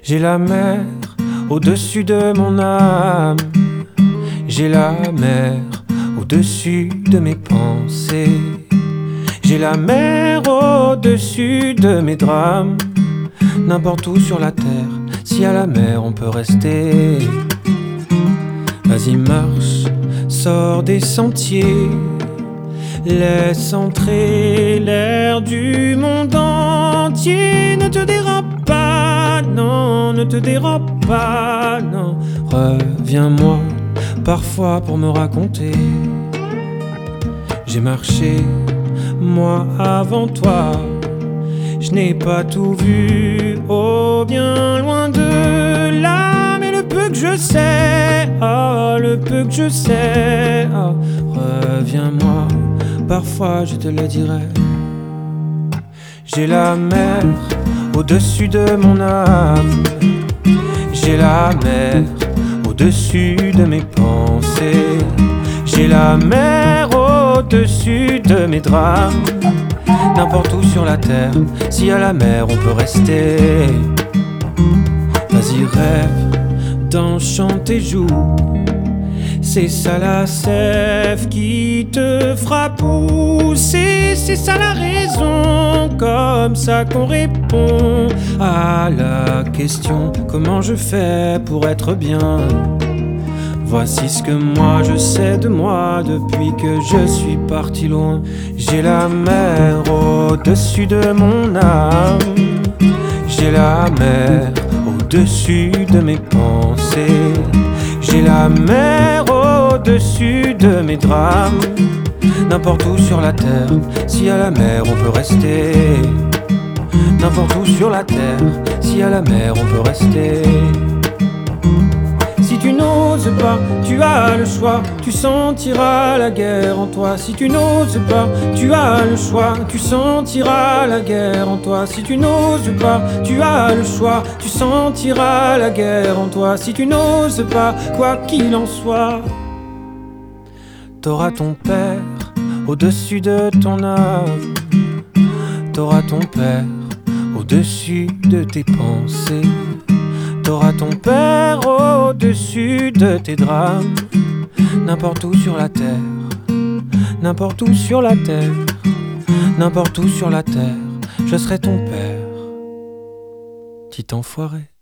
J'ai la mer au-dessus de mon âme. J'ai la mer au-dessus de mes pensées. J'ai la mer au-dessus de mes drames. N'importe où sur la terre, si à la mer on peut rester. Vas-y marche, sors des sentiers. Laisse entrer l'air du monde entier. Ne te dérobe pas, non, ne te dérobe pas, non. Reviens-moi parfois pour me raconter. J'ai marché, moi avant toi. Je n'ai pas tout vu, oh bien loin de là. Mais le peu que je sais, oh le peu que je sais, oh, reviens-moi, parfois je te le dirai. J'ai la mer au-dessus de mon âme. J'ai la mer au-dessus de mes pensées. J'ai la mer au-dessus de mes drames. N'importe où sur la terre, si à la mer on peut rester. Vas-y rêve, danse, chante et joue. C'est ça la sève qui te fera pousser. C'est ça la raison, comme ça qu'on répond à la question: comment je fais pour être bien? Voici ce que moi je sais de moi depuis que je suis parti loin. J'ai la mer au-dessus de mon âme. J'ai la mer au-dessus de mes pensées. J'ai la mer au-dessus de mes drames. N'importe où sur la terre, si à la mer on peut rester. N'importe où sur la terre, si à la mer on peut rester. Si tu n'oses pas, tu as le choix, tu sentiras la guerre en toi. Si tu n'oses pas, tu as le choix, tu sentiras la guerre en toi. Si tu n'oses pas, tu as le choix, tu sentiras la guerre en toi. Si tu n'oses pas, quoi qu'il en soit, t'auras ton père au-dessus de ton âme. T'auras ton père au-dessus de tes pensées. T'auras ton père au-dessus de tes drames. N'importe où sur la terre, n'importe où sur la terre, n'importe où sur la terre, je serai ton père, petit enfoiré.